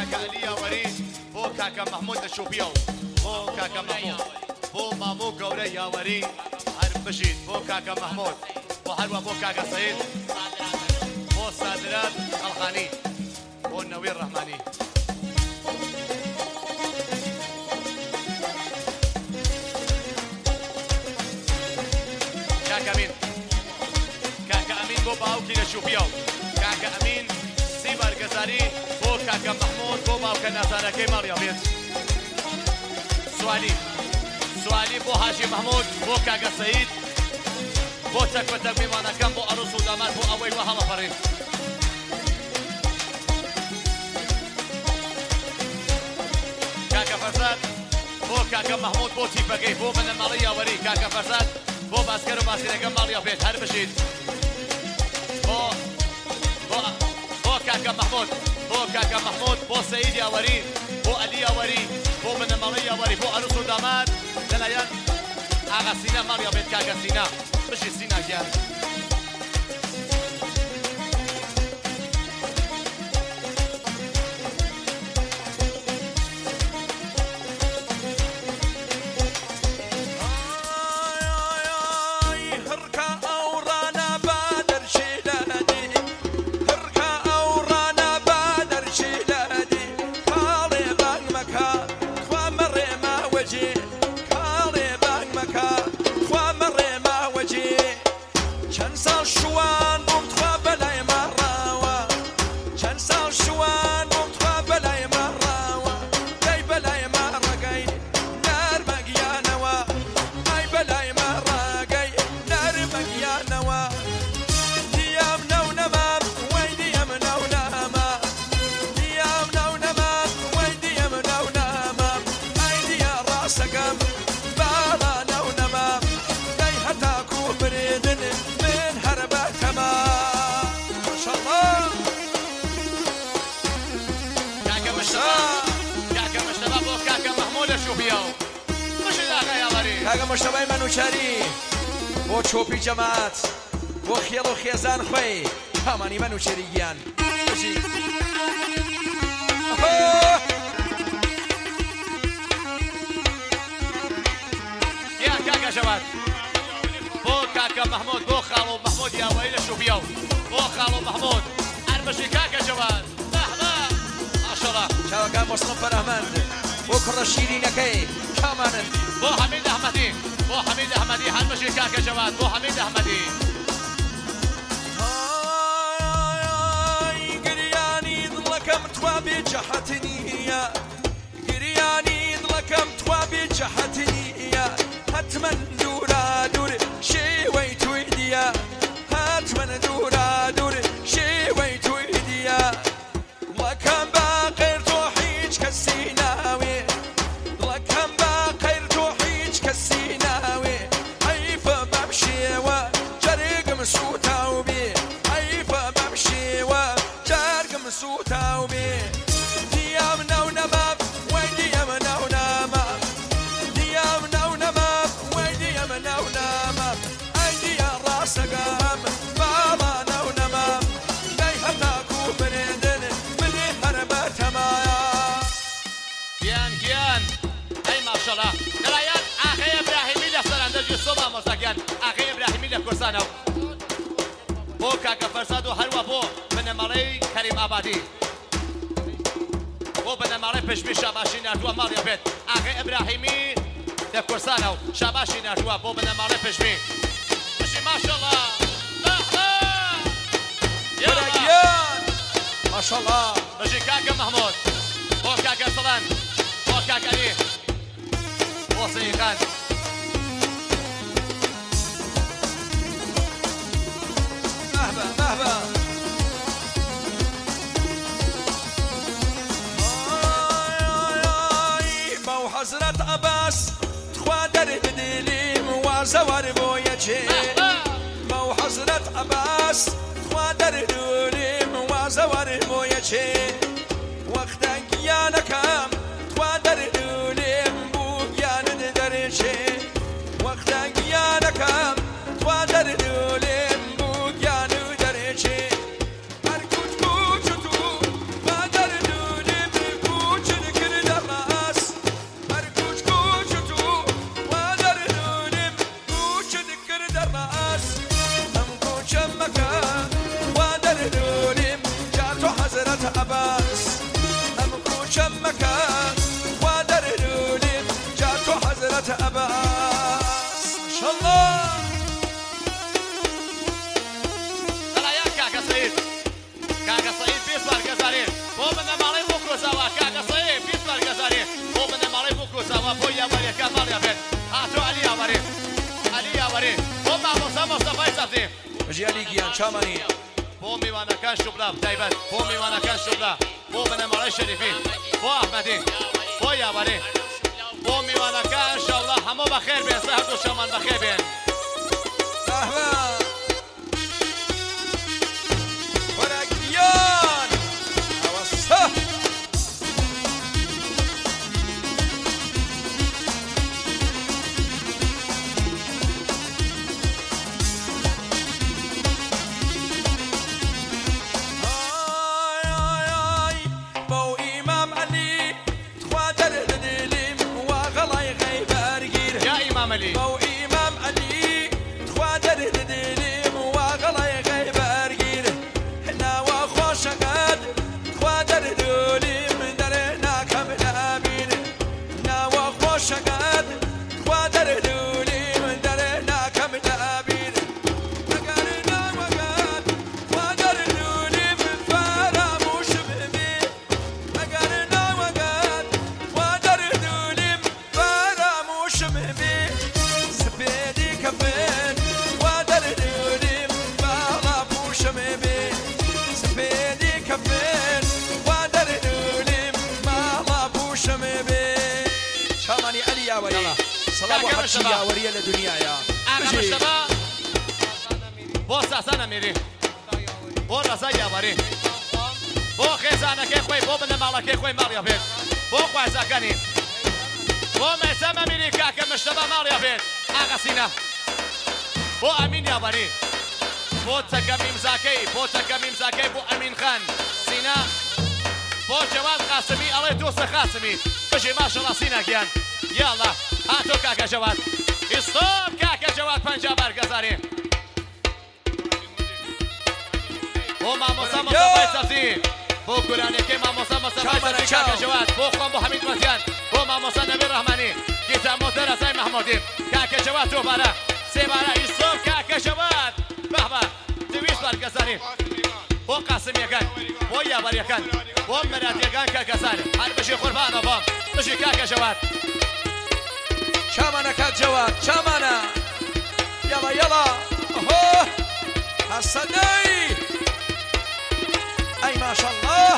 كاكا عليا وريد بو كاكا محمود الشوبيو بو كاكا محمود بو مامو قوري يا وريد حرب مجيد بو كاكا محمود بو حلوة بو كاكا سعيد بو صادرات الخاني بو النوير الرحماني كاكا أمين كاكا أمين بو باوكي لشوبيو كاكا أمين سيبر قزاري بو كاكا محمود بو باوكي نازاركي ماريا بيت سوالي بو حاجي محمود بو كاكا سعيد بو تكوى تقويمانا كم بو أروس ودامات بو أوي وهلا فريد كاكا فرزاد بو كاكا محمود بو تيباقي بو من المالية وري كاكا فرزاد بو باسكر وباسكر مالية بيت هر بشيد بو كاكا محمود بو كاكا محمود بو سعيد يا وري بو علي يا وري بو من المالية وري بو أروس ودامات دلايان آغا سينا مالية بيت كاكا سينا بشي سينا جان كاكا مشتبه منوچاری بو چوپی جماعت بو خیل و خیزان خوی همانی منوچاری گیان يا كاكا شباب بو كاكا محمود بو خالو محمود يا ويلي شوبيو بو خالو محمود ارمشي كاكا شباب ما شاء الله شباب مصطفى رحمن بو كرة شيرينكي كمان بو حميد احمدي بو حميد احمدي ارمشي كاكا شباب بو حميد احمدي قرياني ظلكم توابي جحتني يا قرياني ظلكم توابي جحتني يا هتمن دورا دور شي ويتو يديا هتمن دورا دور شي ويتو يديا لكم باقر توحيج كالسيناوي لكم باقر توحيج كالسيناوي عيف بمشي وجرق مسوتا وبي عيف بمشي وجرق مسوتا وبي ديامنا ونمام وين ديامنا ونمام ديامنا ونمام وين ديامنا ونمام ايدي راس قام بالانا ونمام داي هتاكو بندن ملي هربت مايا گیان ای ماشاءالله درایان آقای ابراهیمی لسرندج صبح مزگان آقای ابراهیمی لکرسانو بو کاکا فرزاد و هروا بو من مالی کریم آبادی بو من مالی پشمی شاباشی نردوا مالی بیت آقای ابراهیمی لکرسانو شاباشی نردوا بو من مالی پشمی بشی ماشاءالله ما شاء الله بشی کاکا محمود بو کاکا سلان بو کاکا علی بو سیخان مهبا بو حضرت عباس تخوا در بدلی موازوار بویچه بو حضرت عباس تخوا در بدلی موازوار بویچه وقتا گیانکم تخوا در بدلی بو گیان درچه وقتا گیانکم تخوا در بدلی کاکە سەعید 20 بار گەزارێ بۆ بنەماڵەی بۆ کۆزاوە کاکە سەعید 20 بار گەزارێ بۆ بنەماڵەی بۆ کۆزاوە بۆ یاوەریەکە ماڵیا بێت هاتۆ عەلی یاوەرێ عەلی یاوەرێ بۆ مامۆستا مۆستەفای سەفدێ بەژی عەلی گیان چامانی بۆ میوانەکان شوبلا تایبەت بۆ میوانەکان شوبلا بۆ بنەماڵەی شەریفی بۆ ئەحمەدی بۆ یاوەرێ بۆ میوانەکان ئینشاءڵڵا هەموو بەخێر بێن هەردوو شەمان بەخێر بێن وەرەگیان ئەوەسە بو إمام علي تخوادر دليم وغلاي غيبر غير هنا وخوش قد تخوادر دليم درنا كمل أمين هنا وخوش قد تخوادر دليم درنا كمل أمين مقرنا وقد تخوادر دليم فراموش بمي مقرنا وقد تخوادر دليم فراموش بمي كفين وادر دوليم بالا بوشم بي سفيدي كفين وادر دوليم بالا بوشم بي شاماني علي يا ولي صلاة وحشي يا ولي لدنيا يا أنا مشتبه بوس أنا ميري بو رزا يا وري بو خزانة كي خوي بو بنا مالا كي خوي ماليا بيت بو خوازا كاني بو ميسامة ميري كاكا مشتبه ماليا بيت أغسينا بو أمين يا بري بو تكميم زاكي بو تكميم زاكي بو أمين خان سينا بو جواد قاسمي الله دوس قاسمي بجي ما شاء الله سينا كيان يلا هاتو كاكا جواد استوب كاكا جواد بنجابار قزاري بو ماموسا مصطفى سفزي بو قراني كي ماموسا مصطفى سفزي كاكا جواد بو خوان بو حميد مزيان بو ماموسا نبي الرحماني كتاب مدرة زي محمودي كاكا جواد توبارا سيبارا يصوب كاكا جواد بابا دويس بار قزاري بو قاسم يكان بو يابر يكان بو مرات يكان كاكا زاري هر بشي قربان وبام بشي كاكا جواد شامانا كاك جواد شامانا يلا يلا اهو حسني اي ما شاء الله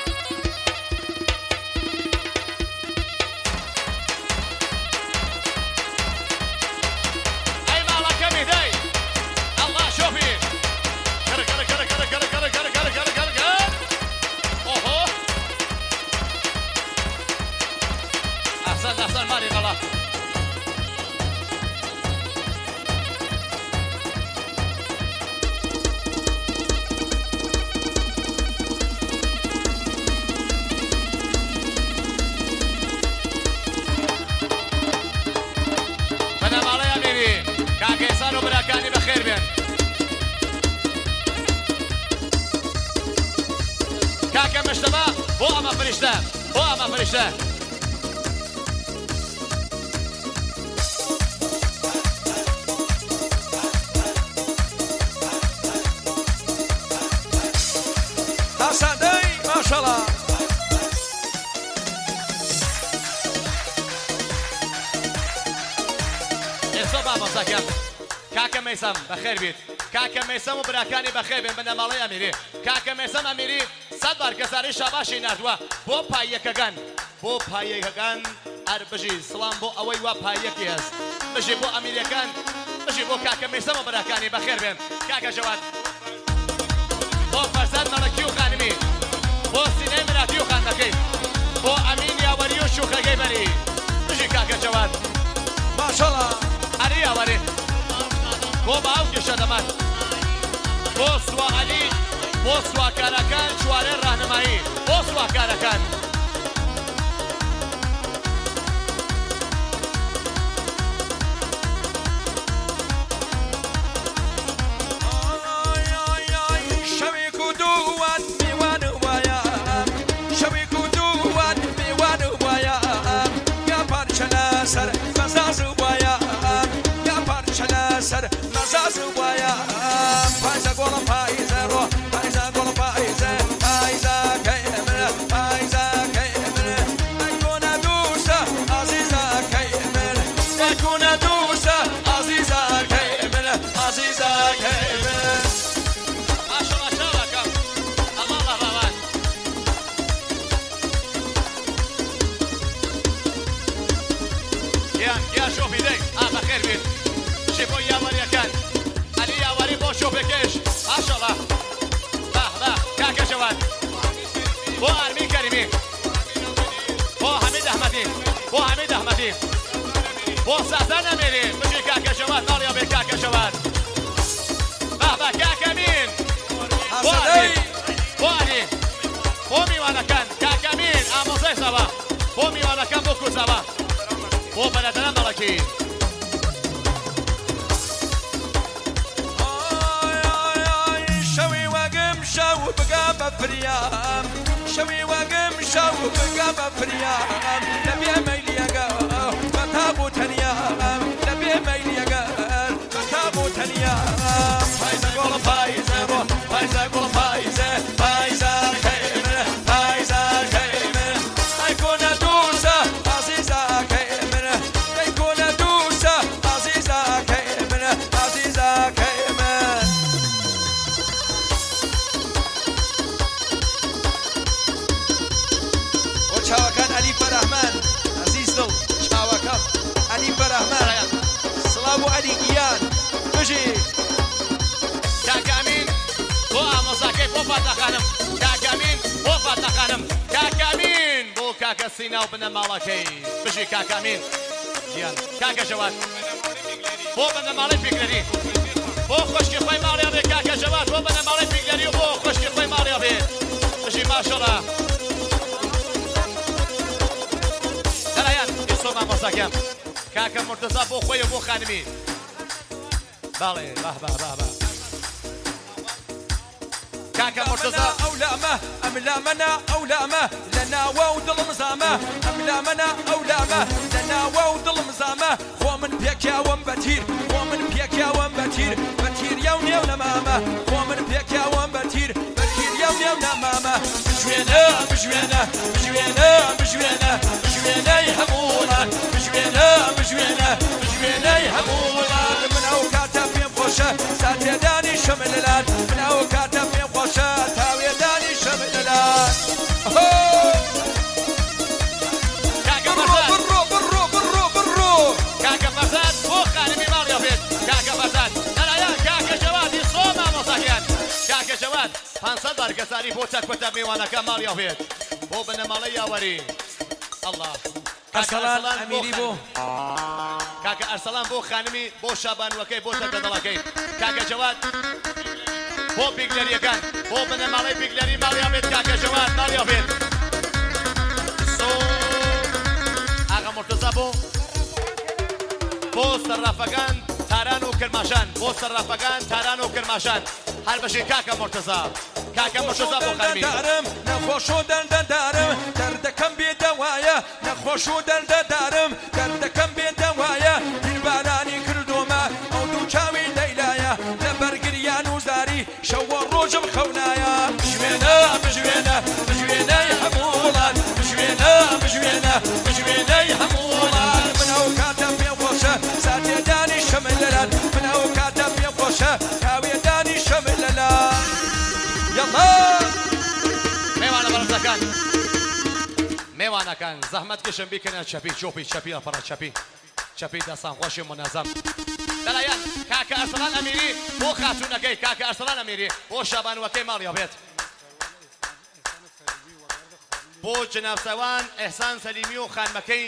أحسن ماري غلط بنام علي أميري كاكي صاروا براكاني بخير بين كاكا مشتبه بو أما فرشته بو أما فرشته ما شاء الله إصابة مساكن كاكا ميسم بخير بيت كاكا ميسم وبراكاني بخير بين بنا مالي أميري كاكا ميسم أميري صدر كساري شاباشي نادوا بو بايكاغان بو بايكاغان أربجي سلام بو أوي وا بايكياس بجي بو أميريكان بجي بو كاكا ميسم وبراكاني بخير بين كاكا جواد بو فرزاد ملكيو خانمي بو سيني مراتيو خانكي بو أمين يا وريو شوخة جيبري بجي كاكا جواد ما شاء الله علي وري بو باوكي شدمات بو سوا علي بو سوا كاراكان شواري الرهنمائي بو سوا كاراكان شوي كدوات شوفكش ما شاء الله به كاكا جواد بو ارمين كريمي بو حميد احمدي بو حميد احمدي بو سازان اميري بجي كاكا جواد ناليا بي كاكا جواد به كاكا مين بو ارمين بو ارمين بو ميوانا كان كاكا مين اموزي سوا بو ميوانا كان بو كوزاوا بو بلدنا ملكي شو بقى بفريام شوي وقم شو بقى بفريام نبي ميلي يقار فتابو تنيام نبي ميلي يقار فتابو تنيام فايزة قول فايزة بو فايزة قول فايزة فايزة خيمة فايزة خيمة هيكون دوسة عزيزة خيمة هيكون دوسة عزيزة خيمة عزيزة خيمة شاوكان علي فرحمان عزيز دل شاوكان علي فرحمان سلام علي قيان بجي كاكامين بو اموزاكي بو فاتا خانم كاكامين بو فاتا خانم كاكامين بو كاكا سينا وبنا مالكي بجي كاكامين ديان كاكا جواد بو بنا مالي فكري بو خوشكي خوي مالي ابي كاكا جواد بو بنا مالي فكري بو خوشكي خوي مالي ابي بجي ما شاء الله سوما مساكم كاكا مرتضى بو خويا بو خانمي بالي با كاكا مرتضى أولامه أملامنا أولامه لنا وودل مزامه أملامنا أولامه لنا وودل مزامه خو من بيك يا وم بتير خو من بيك يا وم بتير بتير يوم يوم ماما خو من بيك يا وم بتير بتير يوم يوم ماما بجوينا بجوينا بجوينا بجوينا بجوينا يهمونا بجوينا بجوينا بجوينا يهمونا من أوقات في خوشه ساتي داني شمللان من أوقات في خوشه تاوي داني شمللان كاكا برو كاكا فرزاد بو خانمي ماليا بيت كاكا فرزاد أنا كاكا جواد يصوم مساكين كاكا جواد هنصدر كساري بو تكبت ميوانا كماليا بيت بو بنا ماليا وري الله أرسلان أميري بو كاكا أرسلان بو خانمي بو شابان وكي بو تكدلكي كاكا جواد بو بيقلري كان بو بنا مالي بيقلري ماليا بيت كاكا جواد ماليا بيت آغا مرتضى بو سرافقان تاران و کرماشان بو سرافقان تاران و کرماشان هر بشي كاكا مرتضى بو خانمي نخوشو دارم دردكم بيدوايا نخوشو دارم دردكم بيدوايا بالباراني كردوما او دوچاوي ليلايا لبرگريان وزاري شو الروج بخونايا بجوينا بجوينا بجوينا يا حمولان بجوينا بجوينا بجوينا يا حمولان من اوقات في خوشه ساتي داني شمللان من اوقات في خوشه تاوي داني شمللان يلا ميوانا برزاكان ميوانا كان زحمت كشم بيكنا شبي شوفي شبي فرا شبي دستان خوش منظم دلایان كاكا أرسلان أميري بو خاتونكي كاكا أرسلان أميري بو شابان وكي ماليا بيت بو جناب سوان إحسان سليمي وخان مكي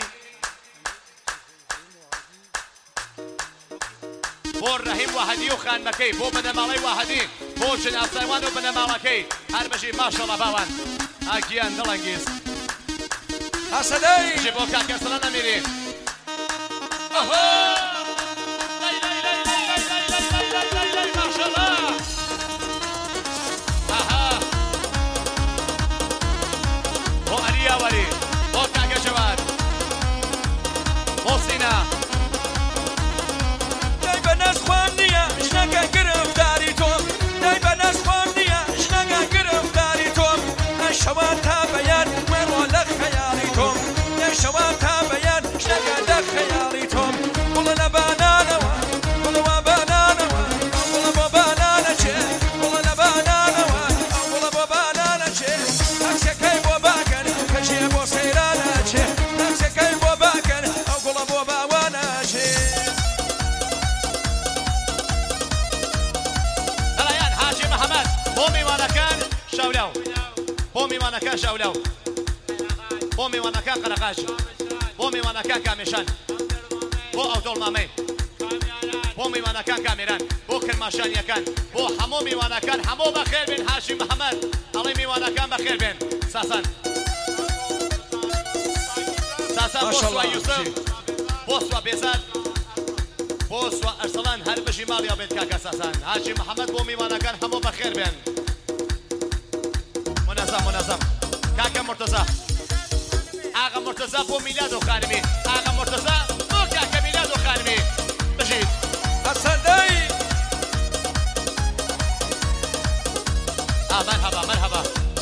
بو الرحيم واحدي وخان مكي بو بنمالي واحدي بو جناب سوان وبنمالكي هر بشي ما شاء الله باوان أكيان دلانجيز حسني جيبو كاكا أرسلان أميري ما شاء الله بو أريا ولي بو كاكا جواد بو سينا دايما ناس خوانية شنقا قرف داري توم دايما ناس خوانية شنقا قرف داري توم الشواتها بيان مرو لك خياري توم الشواتها بيان شنقا لك خياري توم والله بۆ میوانەکان شەولاو بۆ میوانەکان قەرەقاش بۆ میوانەکان کامیشان بۆ ئەودۆڵ مامەی بۆ میوانەکان کامێران بۆ کرماشانیەکان بۆ هەموو میوانەکان هەموو بەخێر بێن هاشی محەممەد ئەڵێ میوانەکان بەخێر بێن ساسان ساسان بۆ سووا یوسف بۆ سووا بێزار بۆ سووا ئەرسەڵان هەر بژی ماڵیا بێت کاکە ساسان هاشی محەممەد بۆ میوانەکان هەموو بەخێر بێن منەزەم کاکە مرتەزا ئاغا مرتەزا بۆ میلاد و خانمی ئاغا مرتەزا بۆ کاکە میلاد و خانمی بژیت حەسەندەی مرحبا مرحبا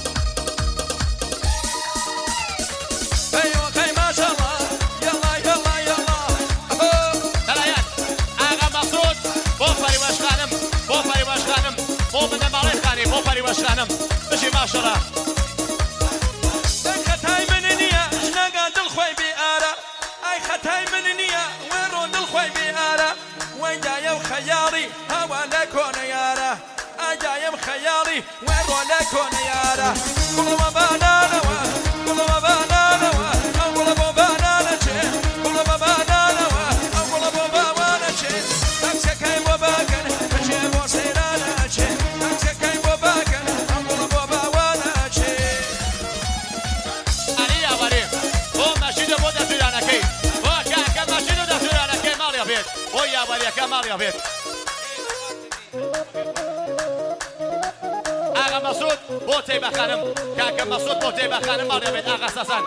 أيوة ما شاء الله يلا يلا يلا دلایات ئاغا مەسعود بۆ فەریوەش خانم بۆ فەریوەش خانم بۆ بنەماڵەی خانی بۆ فەریوەش خانم بژی ماشەڵا خەتای من نییە ژنەگە دڵخۆی بێئارە ئای خەتای من نییە وێڕۆ دڵخۆی بێئارە وەیدایە و خەیاڵی هەوا لە کۆنە یارە ئایدایم خەیاڵی وێڕۆ لە کۆنە یارە گوڵەوە بانانەوە گوڵەوە بانانەوە ئەو گوڵە بۆ بانانە چێ گوڵە بە بانانەوە ئەو گوڵە بۆ باوانە چێ تاکسەکەی بۆ باکەن بچێ بۆ سەیرانە چێ تاکسەکەی بۆ باکەن ئەو گوڵە بۆ باوانە چێ ئەنی یاوەری بۆ مەشیدە بۆ دەسوورانەکەی بۆ کاکە مەشید و دەسوورانەکەی ماڵیا بێت بۆ یاوەریەکە ماڵیا بێت ئاغا مەسعود بۆ تەیبە خانم کاکە مەسعود بۆ تەیبە خانم ماڵیا بێت ئاغا ساسان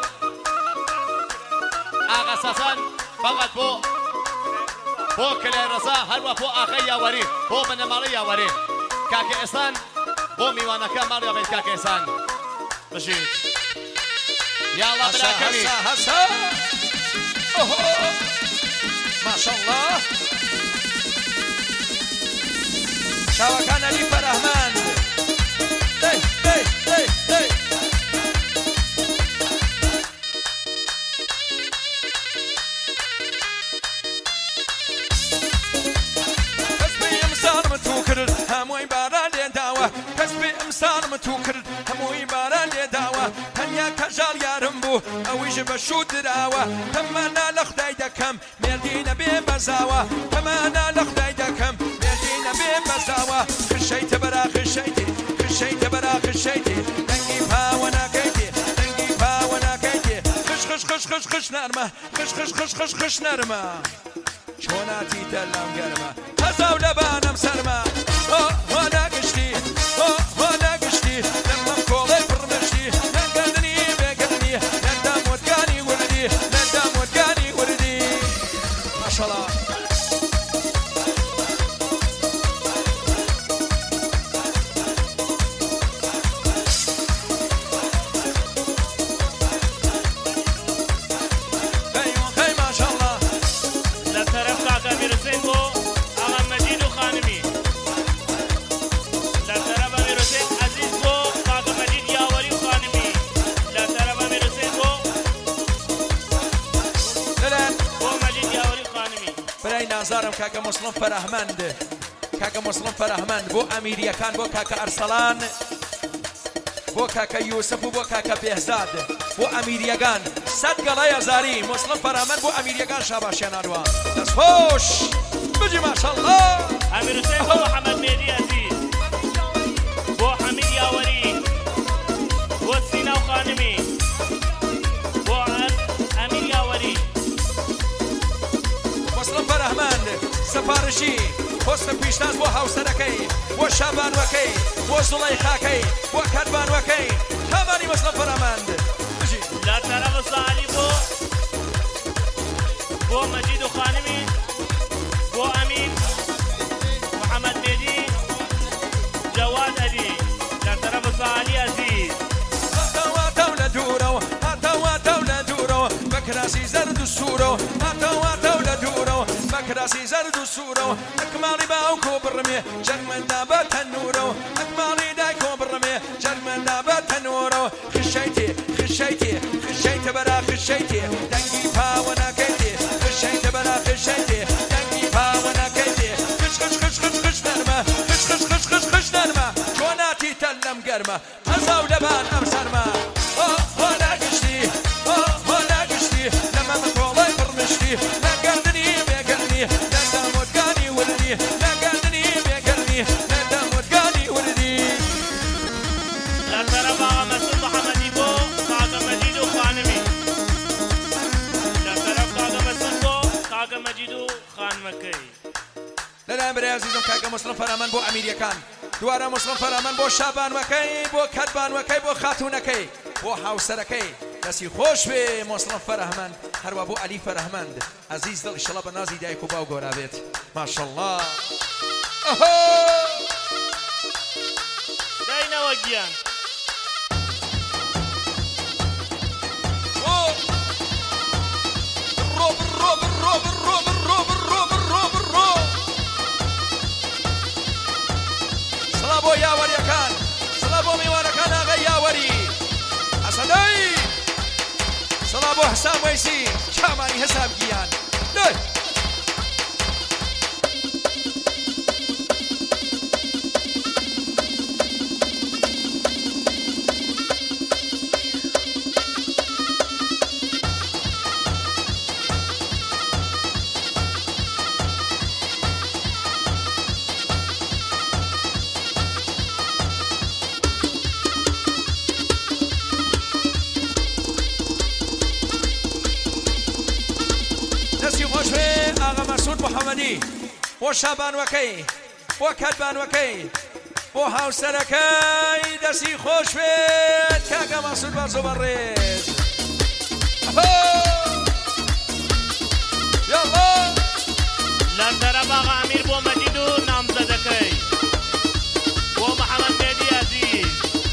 ئاغا ساسان فقط بۆ کلێر ڕەزا هەروە بۆ ئاغای یاوەری بۆ بنەماڵەی یاوەری کاکە ئێسان بۆ میوانەکە ماڵیا بێت کاکە ئێسان بژیت یاڵا براکەمی هەسا ما شاء الله شاوەکان عەلی فەرەحمەند دەی دەی دەی دەی کەسبی ئەمساڵم تو کرد هەمووی باران لێداوە کەسبی ئەمساڵم تو کرد هەمووی باران لێداوە تەنیا کەژاڵ یارم بوو ئەویش بە شوود دراوە تەمەنا لە خودای دەکەم مێردینە بێ بەزاوە تەمەنا لە خودای دەکەم مێردینە بێ بەزاوە خشەیتە بەرا خشەیتی خشەیتە بەرا خشەیتی دەنگی پاوە ناکەیتی دەنگی پاوە ناکەیتی خش خش خش خش خش نەرمە خش خش خش خش خش نەرمە چۆناتی دەلام گەرمە هەزاو لەبانم سەرمە هۆ ناگشتی هۆ ناگشتی لەمەم کۆڵەی پڕمەشتی نەگەندنی بێگەندنی لەندام وەدگانی وردی لەندام وەدگانی وردی ماشەڵڵا نازارم کاکە مسلم فەرەحمەند کاکە مسلم فەرەحمەند بۆ ئەمیریەکان بۆ کاکە ئەرسەڵان بۆ کاکە یوسف و بۆ کاکە بێهزاد بۆ ئەمیریەکان سەد گەڵای هەزاری مسلم فەرەحمەند بۆ ئەمیریەکان شاباشێنانوە دەستخۆش بجی ماشەڵڵا ئەمیر حوسێن بۆ محەممەد مێدی عەزیز بۆ حەمید یاوەری بۆ سینا و خانمی بۆ ئەمیر یاوەری مسلم فەرەحمەند سەپارشی پۆستە پیشتاز بۆ هاوسەرەکەی بۆ شابانوەکەی بۆ زوڵەیخاکەی بۆ کەربانوەکەی هەمانی مسلم فەرەحمەند بژی لە تەرەفە ساعەلی بۆ مەجید و خانمی بۆ ئەمین محەممەد مێدی جەواد عەلی لە تەرەفە ساعەلی عەزیز هاتەواتەو لە دوورەوە هاتەواتەو لە دوورەوە بە کراسی زەرد و سوورەوە هاتەواتەو لە دوورەوە بە کراسی زەرد و سوورەوە ئەکماڵی باوکۆ بڕمێ جەرمەندا بە تەنورەوە ئەکماڵی دایکۆ بڕمێ جەرمەندا بە تەنورەوە خشەیتێ خشەیتێ خشەیتە بەرا خشەیتێ دەنگی پاوە ناکەیتێ خشەیتە بەرا خشەیتێ دەنگی پاوە ناکەیتێ خش خش خش خش خش نەرمە خش خش خش خش خش نەرمە چۆناتی تەل لەم گەرمە هەزاو لەبان ئەم سەرمە عزیزم کاکە مسلم فەرەمەند بۆ ئەمیریەکان دوارە مسلم فەرەمەند بۆ شابانوەکەی بۆ کەتبانوەکەی بۆ خاتوونەکەی بۆ هاوسەرەکەی دەستی خۆش بێ مسلم فەرەمەند هەروە بۆ عەلی فەرەمەند عزیز دڵ ئیشەڵا بە نازی دایک و باو گۆرا بێت ماشەڵڵا داینەوە گیان سڵا بۆ یاوەریەکان سڵا بۆ میوانەکان ئاغای یاوەری حەسەنەی سڵا بۆ حەسان وەیسی چامانی حەساب گیان بۆ شابانوەکەی بۆ کەتبانوەکەی بۆ هاوسەرەکەی دەستی خۆش بێت کاکە مەسعود بەرزۆ بەڕێز یاڵڵا لەندەرە باغ ئامیر بۆ مەجید و نامزەدەکەی بۆ محەممەد مێدی عەزیز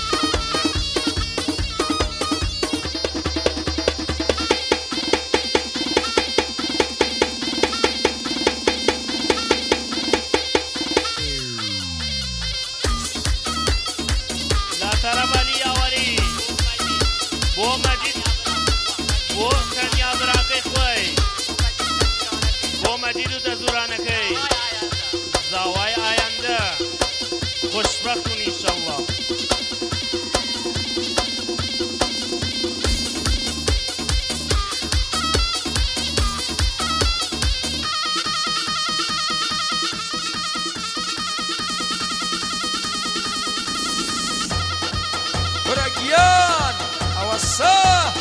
بۆ مەجید بۆ تەنیا براکەی خۆی بۆ مەجید و دەزورانەکەی زاوای ئایەندە خۆشبەختون ئینشەڵڵا برەگیان ئەوەسە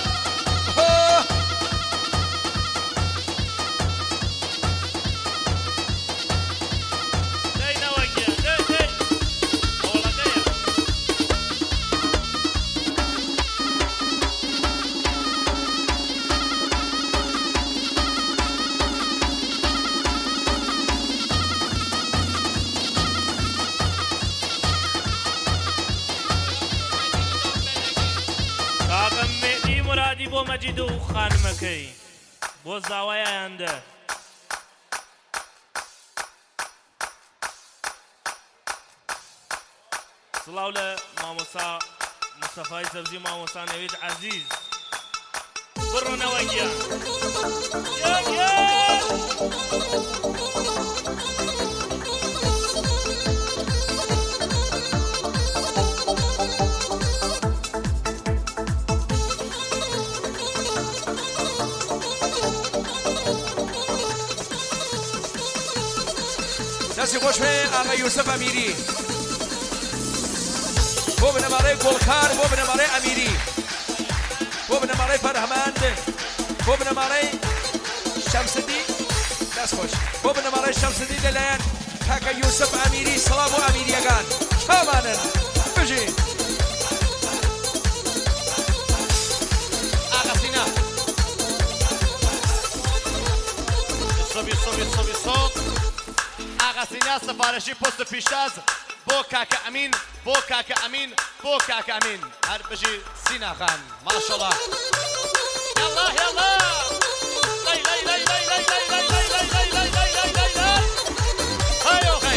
بۆ مەجید و خانمەکەی بۆ زاوای ئایەندە سڵاو لە مامۆستا مستەفای سەبزی و مامۆستا نەوید عەزیز بڕۆنەوە گیان دەستی خۆش بێ ئاغا یوسف ئەمیری بۆ بنەماڵەی گۆڵکار بۆ بنەماڵەی ئەمیری بۆ بنەماڵەی فەرهەمەند بۆ بنەماڵەی شەمسدی دەست خۆش بۆ بنەماڵەی شەمسدی لەلایەن کاکە یوسف ئەمیری سڵام بۆ ئەمیریەکان چامانن بژین ئاغا سینا صوب ئاغا سینا سەفارەشی پۆست پیشتاز بۆ کاکە ئەمین بۆ کاکە ئەمین بۆ کاکە ئەمین هەر بژی سینا خان ماشەڵڵا یاڵڵا یاڵڵا لای لای لای لای لای لای لای لای لای لای لای لای لای لای لای هەیۆ خەی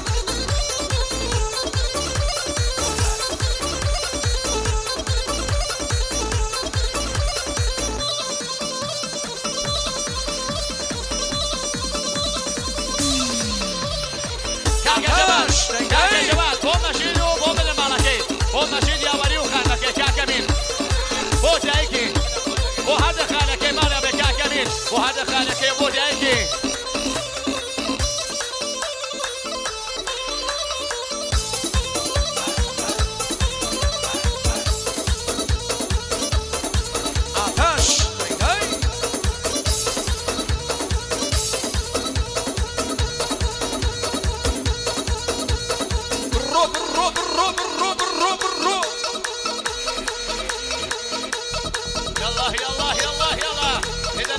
بۆ مەژید و بۆ بنەماڵەکەی بۆ مەژید یاوەری و خانەکەی کاکەمین بۆ دایکی بۆ هەردە خانەکەی ماڵە بێ کاکەمین بۆ هەردە خانەکەی بۆ دایکی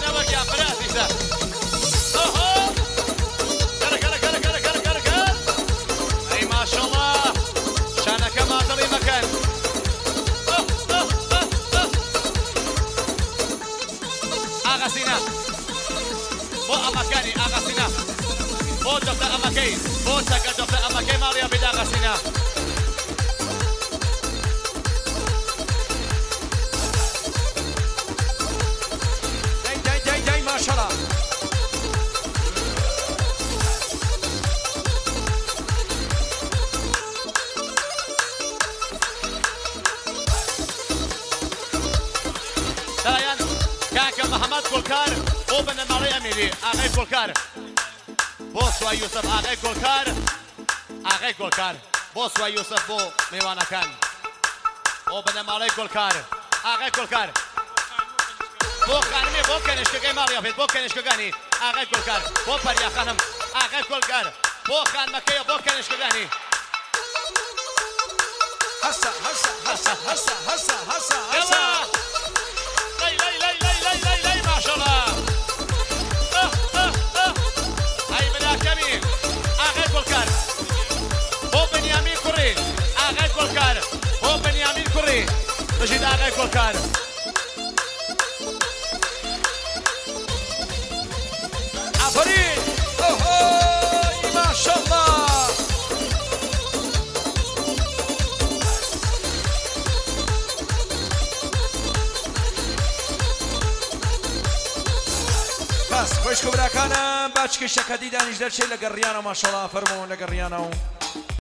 نەوەگیان براتیشە ئەی ماشەڵڵا شانەکە مادڵی مەکەن ئاغاسینە بۆ ئەمەکانی ئاغاسینە بۆ دۆکتەر ئەمەکەی بۆ چەکە دۆکتەر ئەمەکەی ماڵیە بێت ئاغاسینە دای ماشەڵڵا دەڵێن کاکە محەممەد گوڵکار بۆ بنەماڵەی ئەمیری ئاغای گوڵکار بۆ سوای یوسف ئاغای گوڵکار ئاغای گوڵکار بۆ سوای یوسف بۆ میوانەکان بۆ بنەماڵەی گوڵکار ئاغای گوڵکار بۆ خانمێ بۆ کەنیشکەکەی ماڵیا بێت بۆ کەنیشکەکانی ئاغای گوڵکار بۆ پەریا خانم ئاغای گوڵکار بۆ خانمەکەیە بۆ کەنیشکەکانی هەسا هەسا هەسا هەسا هەسا هەسا هەسا لای ماشەڵڵا ئەی براکەمی ئاغای گوڵکار بۆ بەنیامین کوڕی ئاغای گوڵکار بۆ بەنیامین کوڕی بژید ئاغای گوڵکار ئافرین ئۆهۆی ماشەڵڵا بەس خۆشکە براکانم باچکەشەکە دیدانیش دەرچێت لە گەڕیانە ماشەڵڵا فەرمەوە لە گەڕیانە و